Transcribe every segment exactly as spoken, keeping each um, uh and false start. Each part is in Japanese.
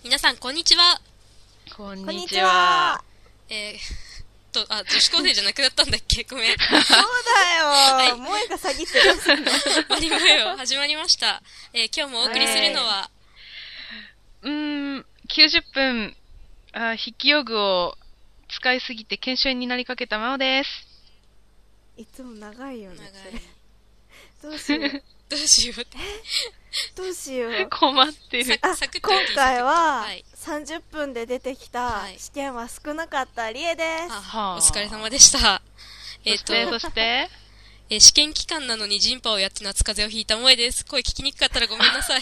皆さんこんにちは。 こんにちは。 えー、とあ女子高生じゃなくなったんだっけ。ごめん。 そうだよ、はい、萌えが詐欺ってるんだ。 マリモよ始まりました。えー、今日もお送りするのは、 うーんきゅうじゅっぷんあ筆記用具を使いすぎて研修になりかけたままです。 いつも長いよね。 長い。 どうしよう。 どうしよう。 どうしよう。 困ってる。 あ、今回はさんじゅっぷんで出てきた試験は少なかったリエです。 あ、お疲れ様でした。 えっと、そして、 え試験期間なのにジンパをやって夏風邪をひいた萌えです。声聞きにくかったらごめんなさい。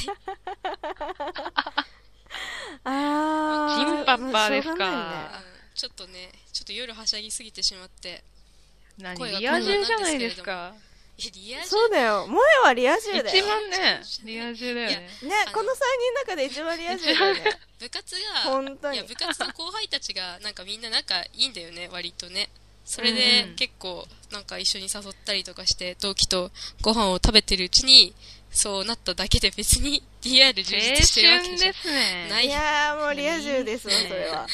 あー、 ジンパッパーですか、 ね、 ちょっとね、ちょっと夜はしゃぎすぎてしまって。 何リア充じゃないですか。 リア充そうだよ、萌えはリア充だよ。 一番ね、リア充だよね。 ね、このさんにんの中で一番リア充だよね。 部活が、 本当にいや部活の後輩たちがなんかみんな仲いいんだよね、割とね。それで結構なんか一緒に誘ったりとかして同期とご飯を食べてるうちにそうなっただけで、別に ディーアール 充実してるわけじゃない。 いやーもうリア充ですわ、それは。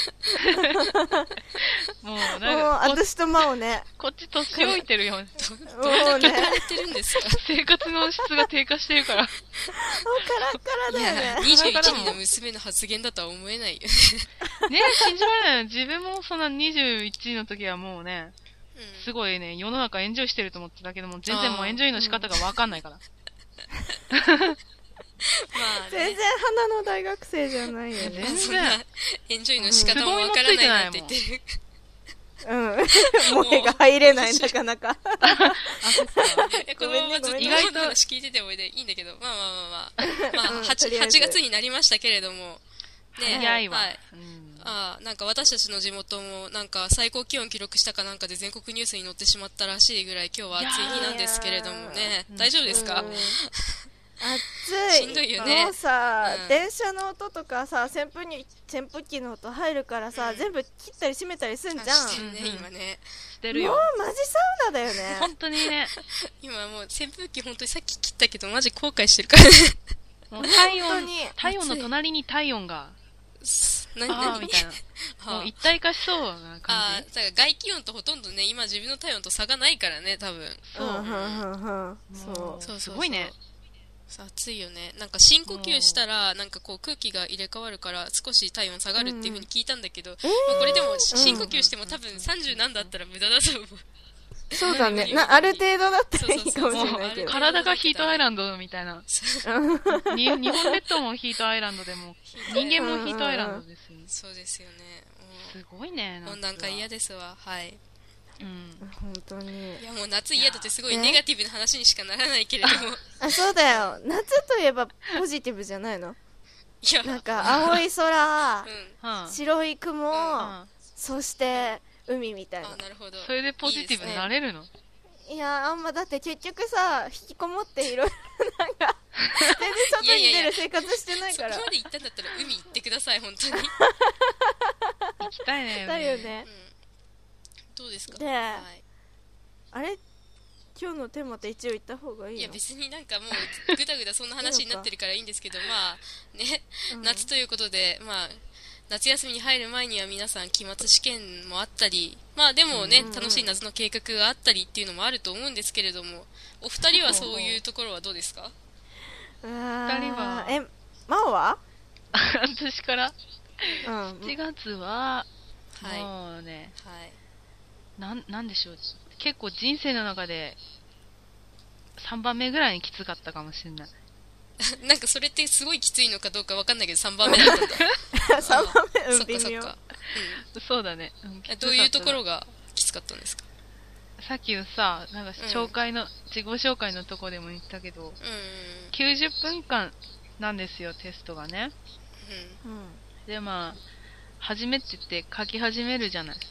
もうなんか、 もう私と真央ね、 こっち年老いてるよ。 どれだけやられてるんですか。 生活の質が低下してるから。 もうカラッカラだよね。 にじゅういちにんの娘の発言だとは思えないよね。ね信じられない。自分もそんなにじゅういちの時はもうね、うん、すごいね、世の中エンジョイしてると思ってたけども、全然もうエンジョイの仕方がわかんないから。 まあね、 全然花の大学生じゃないよね。 全然エンジョイの仕方もわからないなんて言ってる。 うん。萌えが入れない、なかなか。 あ、そっか。このままずっと意外と話聞いててもいいんだけど、まあまあまあまあ。まあ、はちがつになりましたけれども。 ね、早いわ。 はい。ああ、なんか私たちの地元もなんか最高気温記録したかなんかで全国ニュースに載ってしまったらしいぐらい今日は暑い日なんですけれどもね。大丈夫ですか？ 暑い。 しんどいよね。 もうさ、うん、電車の音とかさ、扇風に扇風機の音入るからさ、うん、全部切ったり閉めたりすんじゃん。 してるね、今ね。 してるよ。 もうマジサウナだよね。 本当にね。 今もう扇風機本当にさっき切ったけどマジ後悔してるからね。 もう体温、体温の隣に体温が。 何あーみたいな。もう一体化しそうな感じ。 ああ、だから外気温とほとんどね、今自分の体温と差がないからね、多分。 そう。そう。 そう。 すごいね。 暑いよね。なんか深呼吸したら、なんかこう空気が入れ替わるから少し体温下がるっていう風に聞いたんだけど、うん、まあ、これでも深呼吸しても多分さんじゅう何だったら無駄だと思う。 そうだね。な、ある程度だったらいいかもしれないけど。 体がヒートアイランドみたいな。に日本列島もヒートアイランドでも、人間もヒートアイランドですよね。 そうですよね。 すごいね。 温暖化嫌ですわ。はい。 うん、本当に。 いやもう夏嫌だってすごいネガティブな話にしかならないけれども。 あ、そうだよ。夏といえばポジティブじゃないの？いや。なんか青い空、うん、白い雲、うん、そして海みたいな。 あ、なるほど。 それでポジティブになれるの？ いや、あんまだって結局さ、引きこもっていろいろなんか全然外に出る生活してないから。 そこまで行ったんだったら海行ってください、本当に。 行きたいね。 だよね。 うん、どうですか？ で、はい、あれ今日のテーマって一応言った方がいいの？ いや別になんかもうぐだぐだそんな話になってるからいいんですけど、まあね、うん、夏ということで、まあ夏休みに入る前には皆さん期末試験もあったり、まあでもね、うんうん、楽しい夏の計画があったりっていうのもあると思うんですけれども、お二人はそういうところはどうですか？ 二人はえ、真央は？ 私から、 うん、 しちがつは、 はい、 もうね、 はい、 なん、なんでしょう、結構人生の中でさんばんめぐらいにきつかったかもしれない。 なんかそれってすごいきついのかどうかわかんないけどさんばんめだったんだ。 さんばんめ、うん、 そっかそっか、 うん、そうだね、うん、 どういうところがきつかったんですか？ さっきのさ、なんか紹介の、うん、自己紹介のとこでも言ったけど、うん、きゅうじゅっぷんかんなんですよ、テストがね。うん、で、まあ、初めって言って書き始めるじゃない。うん、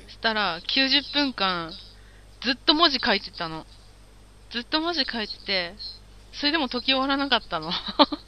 したら、きゅうじゅっぷんかん、ずっと文字書いてたの。ずっと文字書いてて、それでも解き終わらなかったの。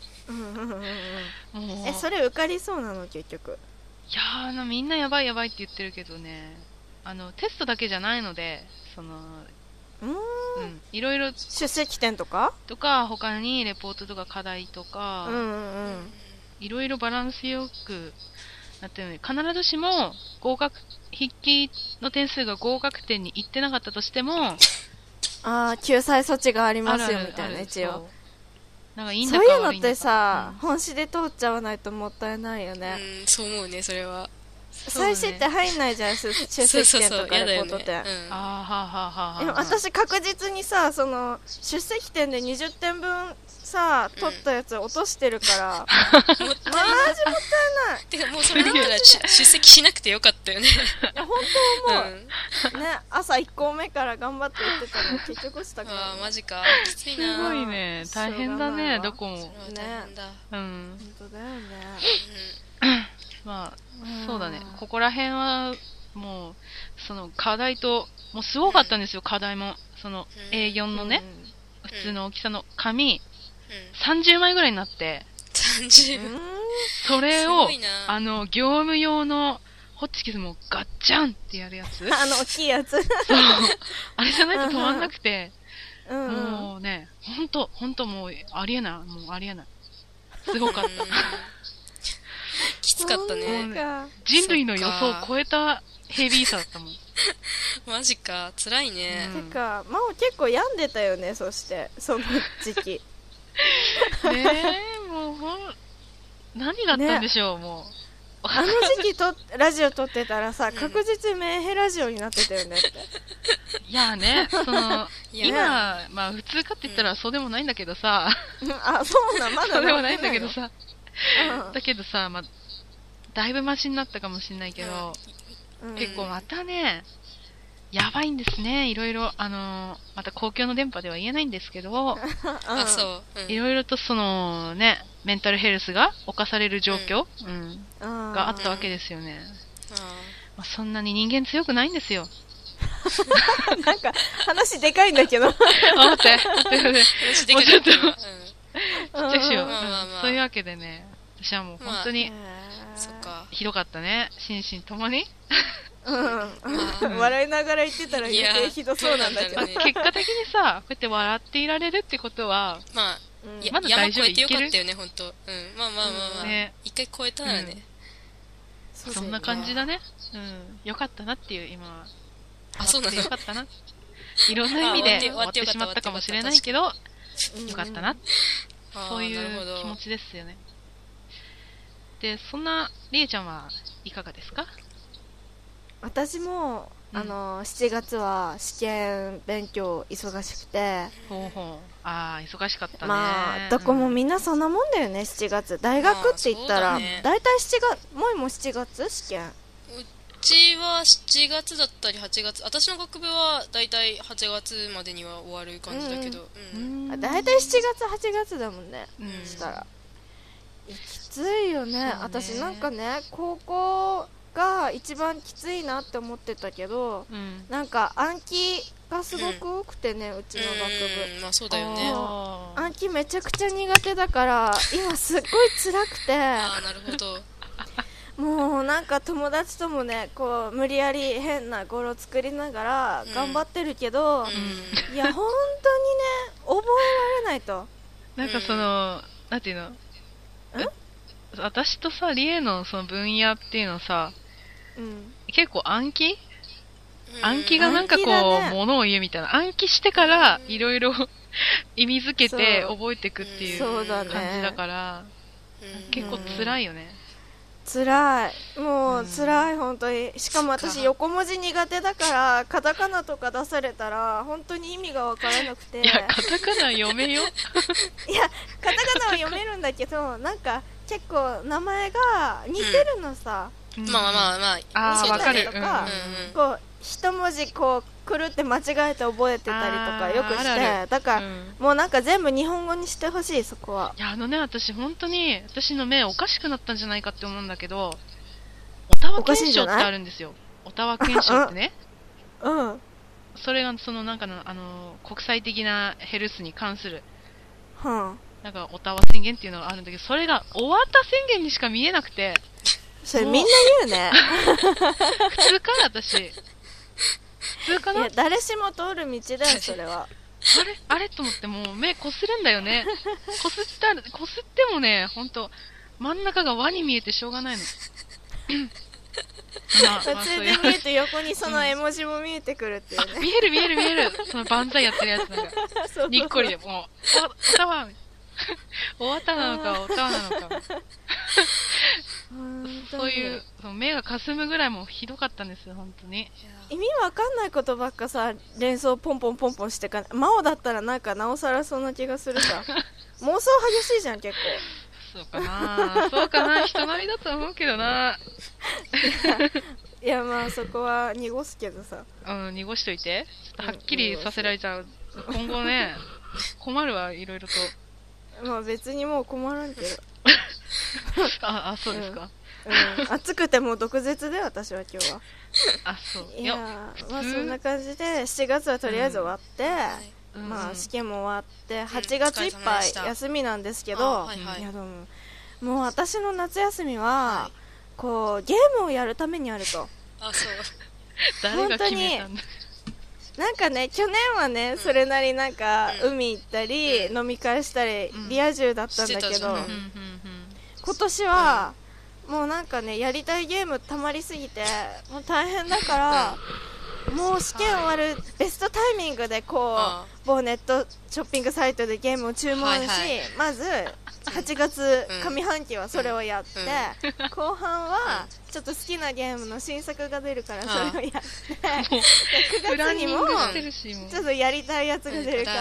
え、それ受かりそうなの結局？ いやー、あのみんなやばいやばいって言ってるけどね、あのテストだけじゃないので、そのうーん、 うん、いろいろ出席点とかとか他にレポートとか課題とか、 うんうんうん、 いろいろバランスよくなってるのに、必ずしも合格、筆記の点数が合格点に行ってなかったとしても、 ああ、救済措置がありますよみたいな、一応。 なんかいいんだかか悪いんだか。 そういうのってさ、うん、本試で通っちゃわないともったいないよね。 うん、そう思うね、それは。 最試って入んないじゃん、出席点とかレポート点。 あーはははは。 でも私確実にさ、その出席点でにじゅってんぶんさ、取ったやつ落としてるから、マジもったいない。 てかもうそれだったら出席しなくてよかったよね。いや本当思う、うん、ね、朝いっこめから頑張って言ってたの結局したから、ね、 ああマジか、きついな。 すごいね、大変だね、どこもね。 大変だ、 うん、本当だよね、 うんまあ、そうだね。ここら辺は、もう、その課題と、もうすごかったんですよ、うん、課題も。その エーよん のね、うん、普通の大きさの紙、うん、さんじゅうまいぐらいになって、 さんじゅうそれを、あの、業務用のホッチキスもガッチャンってやるやつ。 あの、大きいやつ。そう。 あれじゃないと止まんなくて、うんうん、もうね、ほんと、ほんともう、ありえない。もうありえない。すごかった。 きつかったね。 人類の予想を超えたヘビーさだったもん。 マジか、辛いね。 うん、てか、真央結構病んでたよね、そして、その時期。 ねえ、もうほん、何があったんでしょう、ね、もう。 あの時期と、ラジオ撮ってたらさ、確実メンヘラジオになってたよねって。 いやね、その、今、まあ普通かって言ったらそうでもないんだけどさ。 あ、そうな、まだそうでもないんだけどさ。うん、だけどさ、まあ、だいぶマシになったかもしれないけど、うん、結構またね、やばいんですね、いろいろ、あのー、また公共の電波では言えないんですけど、 あ、そう。 いろいろとそのね、メンタルヘルスが侵される状況、うんうん、があったわけですよね。まあ、そんなに人間強くないんですよ。 なんか、話でかいんだけど。 待って、待って、話でかい。もうちょっと、ちっちゃくしよう。そういうわけでね、私はもう本当に、まあ、ひどかったね、心身ともに。 うん、笑いながら言ってたら余計ひどそうなんだけど、 ね、結果的にさ、こうやって笑っていられるってことは、 まあ、うん、まだ大丈夫、山越えてよかったよね、ほんと。うん、まあまあまあまあ、ね、一回越えたらね、 うん、そんな感じだね。うん、よかったなっていう、今は。 あ、そうなの？ よかったな。いろんな意味で終わってしまったかもしれないけど、よかったな。そういう気持ちですよね。で、そんな、りえちゃんはいかがですか？ 私も、うん、あのしちがつは試験勉強忙しくて、 ほうほう、ああ忙しかったね。 まあどこもみんなそんなもんだよね、しちがつ大学って言ったら、だいたいしちがつ、もいもしちがつ試験。 うちはしちがつだったりはちがつ、私の学部はだいたいはちがつまでには終わる感じだけど、 だいたいしちがつはちがつだもんね、うん、したらきついよ ね, ね私なんかね、高校が一番きついなって思ってたけど、うん、なんか暗記がすごく多くてね、うん、うちの学部、 うん、まあそうだよね。 暗記めちゃくちゃ苦手だから今すっごい辛くてああなるほどもうなんか友達ともねこう無理やり変な語呂作りながら頑張ってるけど、うん、いや本当にね覚えられないと。 なんかそのなんていうの、私とさリエのその分野っていうのさ、うん、結構暗記、うん、暗記がなんかこう、ね、ものを言うみたいな、暗記してからいろいろ意味づけて覚えていくっていう感じだから、うん、結構辛いよね。 辛い、もう辛い、本当に。しかも私横文字苦手だからカタカナとか出されたら本当に意味が分からなくて。 いやカタカナ読めよいやカタカナは読めるんだけどなんか結構名前が似てるのさ、 うん、まあまあまあああ分かるとか、うん、こう一文字こうくるって間違えて覚えてたりとかよくして、あるある、だから、うん、もうなんか全部日本語にしてほしい、そこは。 いやあのね、私本当に私の目おかしくなったんじゃないかって思うんだけど、オタワ憲章ってあるんですよ。オタワ憲章ってねうん、うん、 それがそのなんかのあの国際的なヘルスに関する、 うん、 なんかオタワ宣言っていうのがあるんだけど、それが終わった宣言にしか見えなくて、 それみんな言うね普通か私普通かな。 いや誰しも通る道だよそれはあれあれと思って、もう目こするんだよねこすったこすってもね、ほんと真ん中が輪に見えてしょうがないの。 まあ、途中で見えて横にその絵文字も見えてくるっていうね。 うん、見える見える見える。その万歳やってるやつなんか。そうそうにっこりでもう、お、おたわ、おわたなのか、おたわなのか。そういう、その目がかすむぐらいもひどかったんですよ、本当に。 意味わかんないことばっかさ、連想ポンポンポンポンしてかない。魔王だったらなんかなおさらそんな気がするさ。妄想激しいじゃん、結構。 そうかなそうかな人並みだと思うけどないやまあそこは濁すけどさうん濁しといてちょっとはっきりさせられちゃう、うん、今後ね困るわいろいろとまあ別にもう困らんけどああそうですか、 うんうん、暑くてもう毒舌で私は今日はあそういやまあそんな感じでしちがつはとりあえず終わって、うん、まあ試験も終わってはちがついっぱい休みなんですけど、はいはい、いやでももう私の夏休みは、はい、こうゲームをやるためにあるとあそう誰が決めたんだなんかね去年はね、うん、それなりなんか、うん、海行ったり、うん、飲み会したり、うん、リア充だったんだけど、うん、今年は、うん、もうなんかねやりたいゲームたまりすぎてもう大変だからもう試験終わるベストタイミングでこう某ネットショッピングサイトでゲームを注文し、はいはい、まずはちがつ上半期はそれをやって、うん、後半はちょっと好きなゲームの新作が出るからそれをやってくがつにもちょっとやりたいやつが出るから、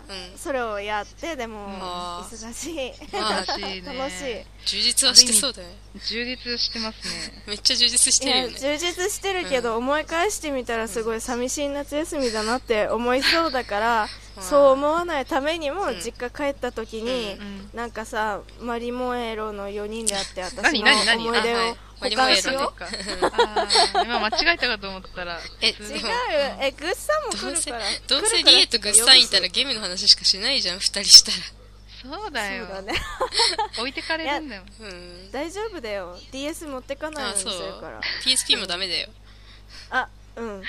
うん、それをやってでも忙しい楽しい、ね、 楽しい充実はしてそうだよ充実してますねめっちゃ充実してるよね充実してるけど、うん、思い返してみたらすごい寂しい夏休みだなって思いそうだから、うん、そう思わないためにも実家帰った時に、うん、なんかさマリモエロのよにんであって私の思い出を保管しようあ今間違えたかと思ったらえ違うえグッサンも来るからどうせリエとグッサンいたらゲームの話しかしないじゃんふたりしたらそうだよそうだね置いてかれるんだよ、 うん、大丈夫だよ ディーエス 持ってかないようにするからピーエスピー もダメだよあうん、うん、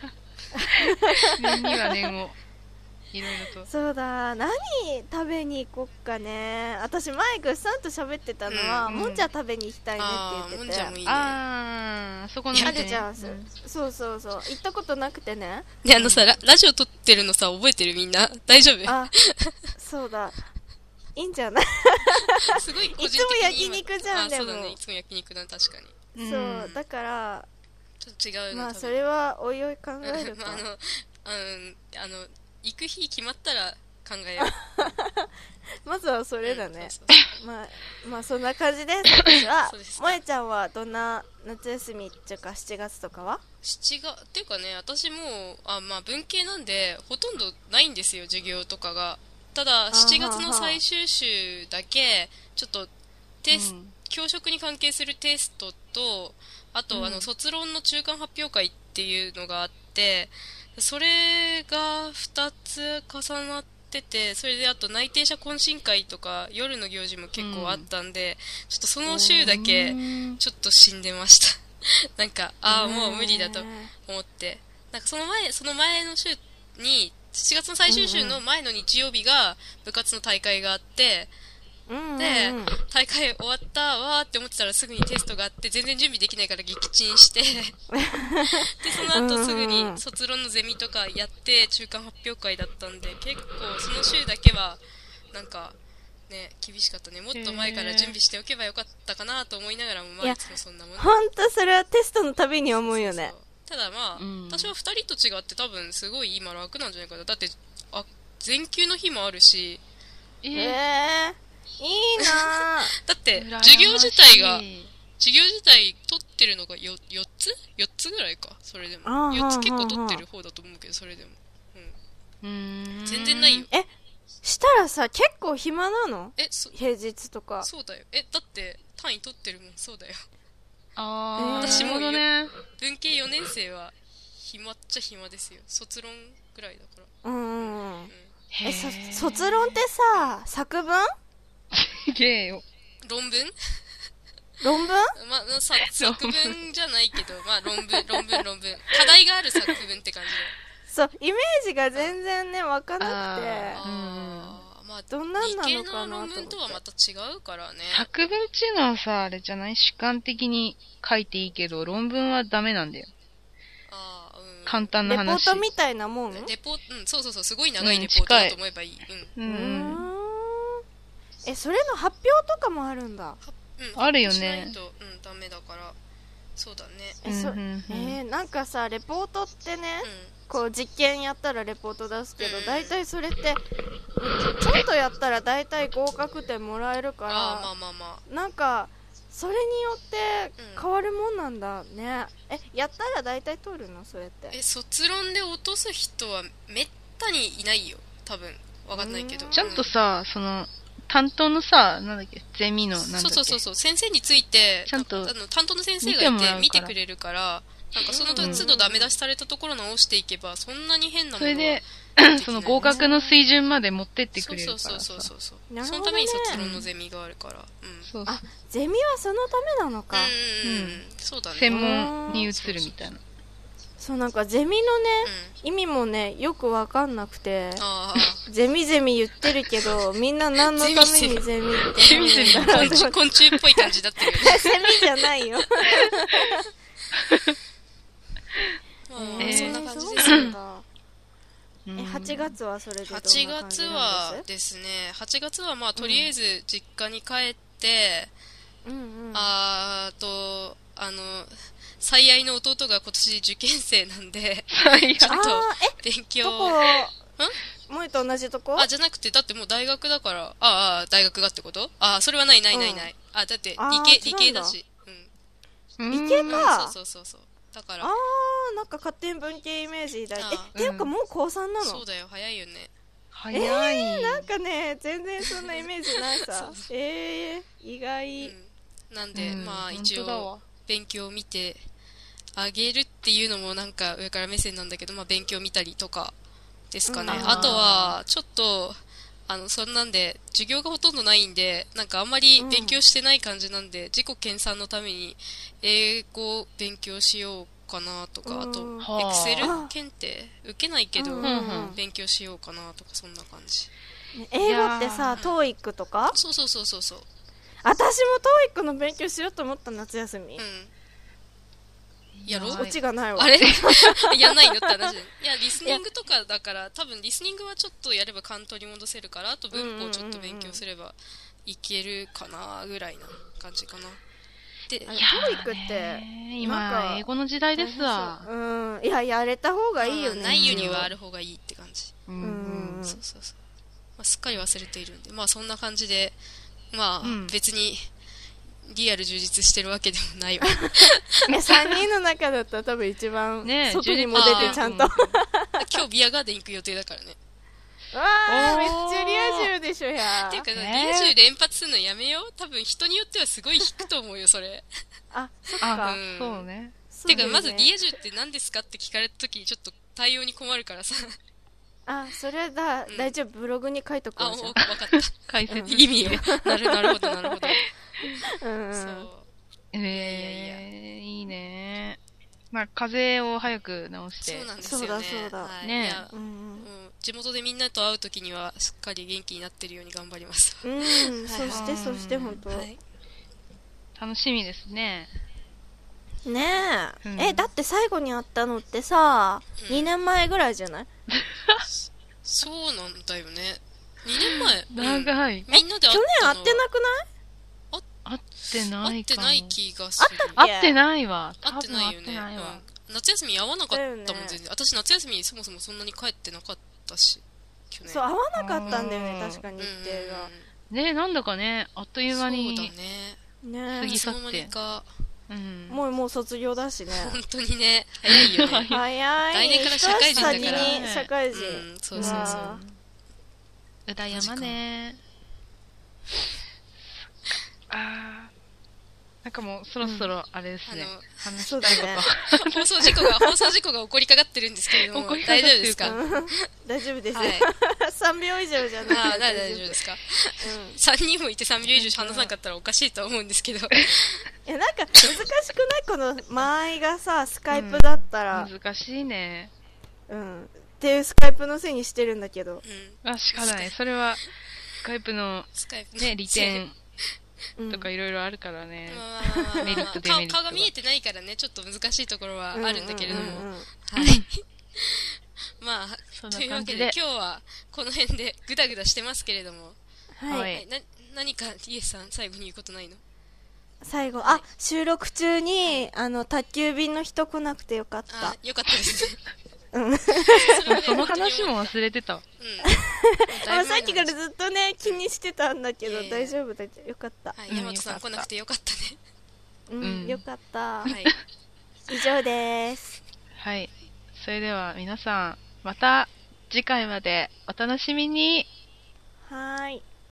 念には念をいろいろとそうだ何食べに行こっかね私前グッサンと喋ってたのは、うん、もんじゃ食べに行きたいねって言っててあーもんじゃもいいねあーそこのあるじゃん、うん、そうそうそう行ったことなくてねであのさ ラ, ラジオ撮ってるのさ覚えてるみんな大丈夫あそうだいいんじゃないすごい個人的にいつも焼肉じゃんでもそうだねいつも焼肉だ確かにそうだからちょっと違うまあそれはおいおい考えるかまあ、あの、あの、あの行く日決まったら考えようまずはそれだね、うん、そうそうまあまあそんな感じです私は萌えちゃんはどんな夏休みっていうかしちがつとかはしちがつっていうかね私もあまあ文系なんでほとんどないんですよ授業とかがただしちがつの最終週だけちょっとテス、うん、教職に関係するテストとあと、うん、あの卒論の中間発表会っていうのがあってそれがふたつ重なっててそれであと内定者懇親会とか夜の行事も結構あったんで、うん、ちょっとその週だけちょっと死んでましたなんかああもう無理だと思ってなんかその前その前の週にしちがつの最終週の前の日曜日が部活の大会があって、うんうん、で大会終わったわーって思ってたらすぐにテストがあって全然準備できないから撃沈してでその後すぐに卒論のゼミとかやって中間発表会だったんで結構その週だけはなんかね厳しかったねもっと前から準備しておけばよかったかなと思いながらもまあいつもそんなもん本当それはテストのたびに思うよねそうそうただまあ、うん、私はふたりと違って多分すごい今楽なんじゃないかなだってあ全休の日もあるしえー、いいなだって授業自体が授業自体取ってるのが よ, よっつ ?よっ つぐらいかそれでもよっつ結構取ってる方だと思うけどそれでも、うん、うん全然ないよえしたらさ結構暇なのえそ平日とかそうだよえだって単位取ってるもんそうだよあ私も、 ね、 文系よねん生は暇っちゃ暇ですよ卒論ぐらいだからうん、うん、えそ卒論ってさ作文すげえよ論文論文まあさ作文じゃないけどまあ論文論文論文課題がある作文って感じでそうイメージが全然ね湧かなくてあ、うん、まああ、 どんなんなのかな理系の論文とはまた違うからね。 作文っていうのはさ、あれじゃない主観的に書いていいけど、論文はダメなんだよ。 ああ、うん。 簡単な話。 レポートみたいなもん？ レポート、うん、そうそうそう、すごい長いレポートだと思えばいい。 うん。うん。うんえ、それの発表とかもあるんだ。 うん、あるよね。 しないと、うん、ダメだから。そうだね。 え、そ、うんうんうん、えー、なんかさ、レポートってね、うんこう実験やったらレポート出すけど、大体それってちょっとやったら大体合格点もらえるから、 あまあまあまあ、 なんかそれによって変わるもんなんだね、うん、えやったら大体取るのそれって？ え卒論で落とす人はめったにいないよ多分わかんないけど、 ちゃんとさその担当のさなんだっけゼミのなんだっけそうそうそう先生についてちゃんとあの担当の先生がいて見てくれるからなんかその都度ダメ出しされたところ直していけばそんなに変なものはそれでその合格の水準まで持ってってくれるからさそうそうそうそう、ね、そのために卒論のゼミがあるから、うん、 そうそうあゼミはそのためなのかうん、うん、そうだね専門に移るみたいなそうなんかゼミのね、うん、意味もねよくわかんなくてゼミゼミ言ってるけどみんな何のためにゼミってゼミゼミ昆虫っぽい感じだってるよねゼミじゃないよえー、そんな感じですよえはちがつはそれでどんなはちがつはですねはちがつはまあとりあえず実家に帰って、うんうん、あーとあの最愛の弟が今年受験生なんでちょっと勉強どこ萌えと同じとこあじゃなくてだってもう大学だからああ大学がってことあそれはないないないない、うん、あだって理系理系だしうん理系か、 うん、そうそうそうそうだからあーなんか勝手に文系イメージだえっていうかもう高さんなのそうだよ早いよね早いえー、なんかね全然そんなイメージないさえー、意外、 うん、なんで、うん、まあ一応勉強を見てあげるっていうのもなんか上から目線なんだけど、まあ、勉強見たりとかですかね、うん、あ, あとはちょっとあのそんなんで授業がほとんどないんでなんかあんまり勉強してない感じなんで、うん、自己研鑽のために英語を勉強しようかなとか、うん、あとエクセル検定受けないけど、うん、勉強しようかなとかそんな感じ英語ってさ トーイック とかそうそうそうそうそう私も トーイック の勉強しようと思った夏休み、うんやろうオチがないわあれやんないのって話いやリスニングとかだから多分リスニングはちょっとやれば関東に戻せるからあと文法をちょっと勉強すればいけるかなぐらいな感じかなでトーイックって今英語の時代ですわうんいややれた方がいいよねないよりはある方がいいって感じうんそうそうそう、まあ、すっかり忘れているんでまあそんな感じでまあ、うん、別にリアル充実してるわけでもないわいやさんにんの中だったら多分一番外にも出てちゃんと、うん、 今日ビアガーデン行く予定だからねわーめっちゃリア充でしょやっていうか、えー、リア充連発するのやめよう多分人によってはすごい引くと思うよそれあそっか、 うん、そうねてかまずリア充って何ですかって聞かれた時にちょっと対応に困るからさあそれだ、うん、大丈夫ブログに書いとこうじゃんあ分かった解説、うん、 意味をなるなるほどなるほどうんうん、 そうえー、いやいやいいねまあ風邪を早く治してそうなんですよねそうだそうだ、 はい、 ねいや、うんうん、地元でみんなと会うときにはしっかり元気になってるように頑張りますうん、はい、そしてそして本当、はい、 楽しみですねねえ、うん、えだって最後に会ったのってさ、うん、にねんまえぐらいじゃないそうなんだよねにねんまえ長い、 うん、みんなで会ったの去年会ってなくない会ってないかも会ってない気がする会ってないわ会ってないよね、うん、夏休み会わなかったもん、ね、全然私夏休みそもそもそんなに帰ってなかったし去年そう会わなかったんだよね確かに日程がねなんだかねあっという間にそうだね過ぎ去っていつの間にかうん、もうもう卒業だしね本当にね早いよね早い来年から社会人だから先に社会人、 うん、そうそうそう裏山ねあーなんかもうそろそろあれですね、 うん、話したいこと、ね、放送事故が放送事故が起こりかかってるんですけれども大丈夫ですか、 うん、大丈夫です、はい、さんびょう以上じゃないあ大丈夫ですか、うん、さんにんもいてさんびょう以上話さなかったらおかしいと思うんですけどいやなんか難しくないこの間合いがさスカイプだったら、 うん、難しいねうんっていうスカイプのせいにしてるんだけど、 うん、あしかないそれはスカイプの、 スカイプのね、利点とかいろいろあるからね。 うん、メリット、デメリット。顔が見えてないからね、ちょっと難しいところはあるんだけれども。うんうんうんうん、はい。まあ、というわけで今日はこの辺でグダグダしてますけれども。はい。な、何か、イエスさん、最後に言うことないの？ 最後、はい、あ、収録中に、あの、宅急便の人来なくてよかった。 あ、よかったですね。 うん。 そ, その話も忘れてた。うん。 あ、さっきからずっとね、気にしてたんだけど、大丈夫だよかった。 はい、ヤマトさん来なくてよかったね。 うん、よかった。はい。以上です。 はい。それでは皆さん、また次回までお楽しみに。 はーい。